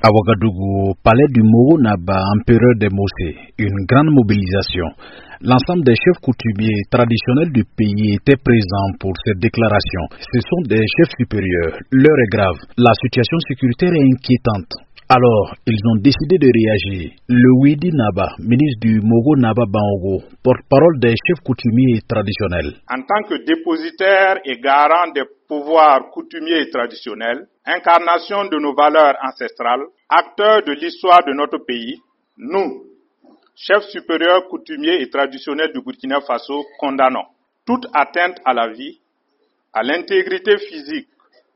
À Ouagadougou, palais du Moro Naba, empereur des Mossé, une grande mobilisation. L'ensemble des chefs coutumiers traditionnels du pays étaient présents pour cette déclaration. Ce sont des chefs supérieurs. L'heure est grave. La situation sécuritaire est inquiétante. Alors, ils ont décidé de réagir. Le Widi Naba, ministre du Mogo Naba Bango, porte-parole des chefs coutumiers traditionnels. En tant que dépositaire et garant des pouvoirs coutumiers et traditionnels, incarnation de nos valeurs ancestrales, acteurs de l'histoire de notre pays, nous, chefs supérieurs coutumiers et traditionnels du Burkina Faso, condamnons toute atteinte à la vie, à l'intégrité physique,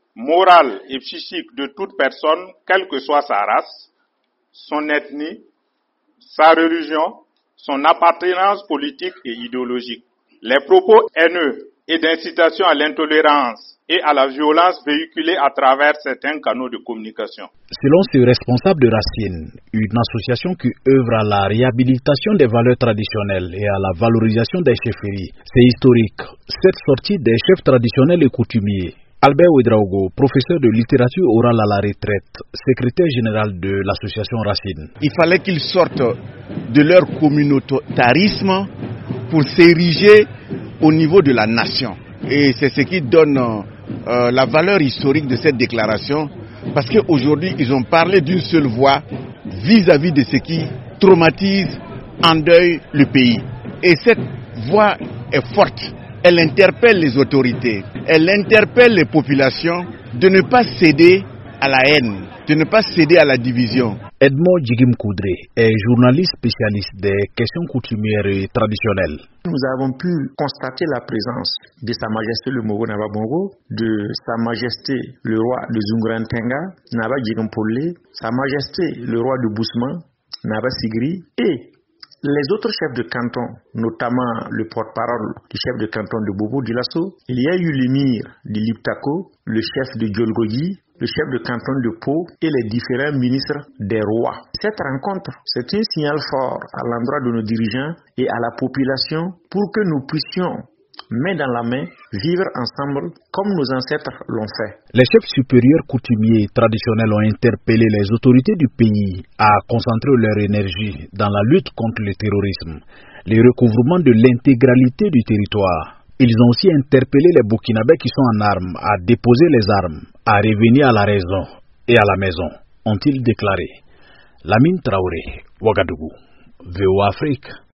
morale et psychique de toute personne, quelle que soit sa race, son ethnie, sa religion, son appartenance politique et idéologique. Les propos haineux et d'incitation à l'intolérance et à la violence véhiculés à travers certains canaux de communication. Selon ce responsable de Racine, une association qui œuvre à la réhabilitation des valeurs traditionnelles et à la valorisation des chefferies, c'est historique. Cette sortie des chefs traditionnels et coutumiers. Albert Ouedraogo, professeur de littérature orale à la retraite, secrétaire général de l'association Racine. Il fallait qu'ils sortent de leur communautarisme pour s'ériger au niveau de la nation. Et c'est ce qui donne la valeur historique de cette déclaration, parce qu'aujourd'hui, ils ont parlé d'une seule voix vis-à-vis de ce qui traumatise, endeuille le pays. Et cette voix est forte. Elle interpelle les autorités, elle interpelle les populations de ne pas céder à la haine, de ne pas céder à la division. Edmond Djigim Koudré est journaliste spécialiste des questions coutumières et traditionnelles. Nous avons pu constater la présence de Sa Majesté le Mogo Naba Bongo, de Sa Majesté le roi de Zungurantenga, Naba Djigim Pollé, Sa Majesté le roi de Bousman, Naba Sigri, et les autres chefs de canton, notamment le porte-parole du chef de canton de Bobo Dioulasso, il y a eu l'émir de Liptako, le chef de Djolgogi, le chef de canton de Pau et les différents ministres des rois. Cette rencontre, c'est un signal fort à l'endroit de nos dirigeants et à la population pour que nous puissions, main dans la main, vivre ensemble comme nos ancêtres l'ont fait. Les chefs supérieurs coutumiers traditionnels ont interpellé les autorités du pays à concentrer leur énergie dans la lutte contre le terrorisme, le recouvrement de l'intégralité du territoire. Ils ont aussi interpellé les Burkinabés qui sont en armes à déposer les armes, à revenir à la raison et à la maison, ont-ils déclaré. Lamine Traoré, Ouagadougou, VOA Afrique.